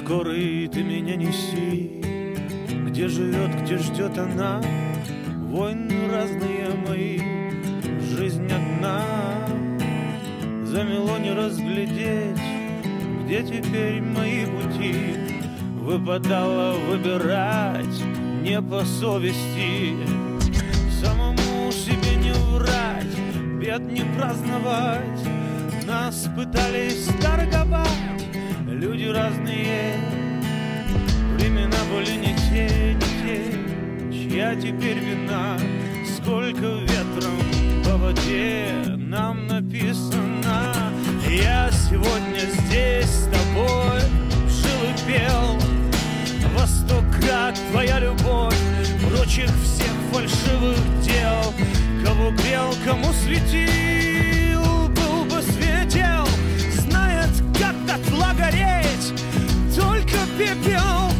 скорый ты меня неси. Где живет, где ждет она, войны разные мои, жизнь одна. Замело не разглядеть, где теперь мои пути. Выпадало выбирать не по совести. Самому себе не врать, бед не праздновать. Нас пытались торговать люди разные. Времена были не те, чья теперь вина. Сколько ветром по воде нам написано. Я сегодня здесь с тобой жил и пел. Во 100 крат твоя любовь прочих всех фальшивых дел. Кого грел, кому светил, был бы светел. Знает, как дотла гореть только пепел.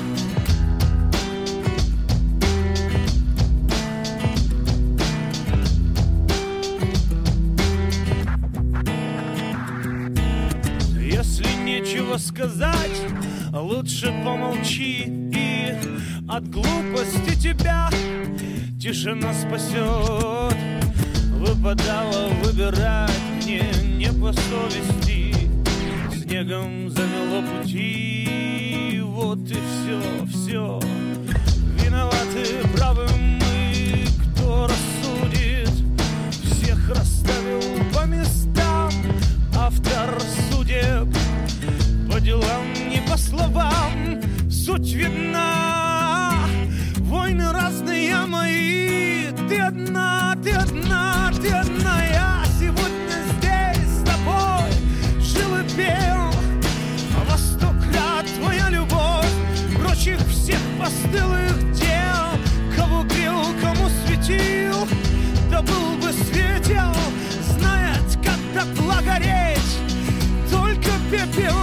Если нечего сказать, лучше помолчи, и от глупости тебя тишина спасет. Выпадало выбирать мне не по совести. Снегом замело пути, вот и все. Виноваты, правы мы, кто рассудит. Всех расставил по местам автор судеб. По делам, не по словам, суть видна. Войны разные мои, ты одна, ты одна, ты одна. Я сегодня здесь с тобой жил и пел. Во 100 крат твоя любовь прочих всех постылых дел. Кого грел, кому светил, да был бы светел. Знает, как дотла гореть только пепел.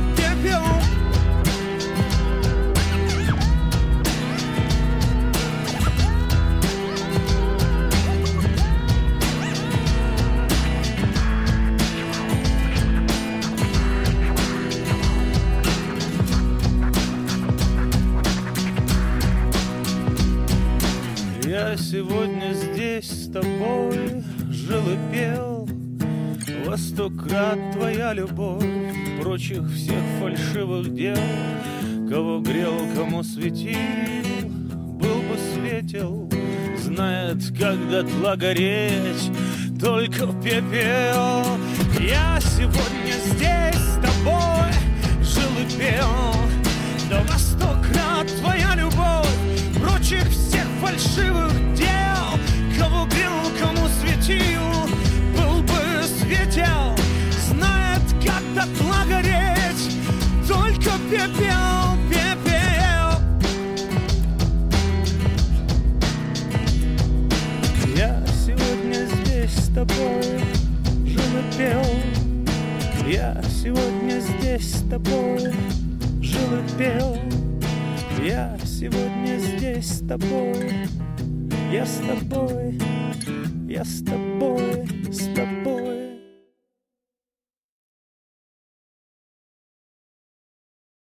Я сегодня здесь с тобой жил и пел. Во 100 крат твоя любовь прочих всех фальшивых дел. Кого грел, кому светил, был бы светел. Знает, как дотла гореть только пепел. Я сегодня здесь с тобой жил и пел. Да во 100 крат твоя любовь прочих всех фальшивых дел. Кого грел, кому светил, был бы светел. Знает, как дотла гореть только пепел, пепел. Я сегодня здесь с тобой жил и пел. Я сегодня здесь с тобой жил и пел. Я сегодня здесь с тобой. Я с тобой, я с тобой, с тобой.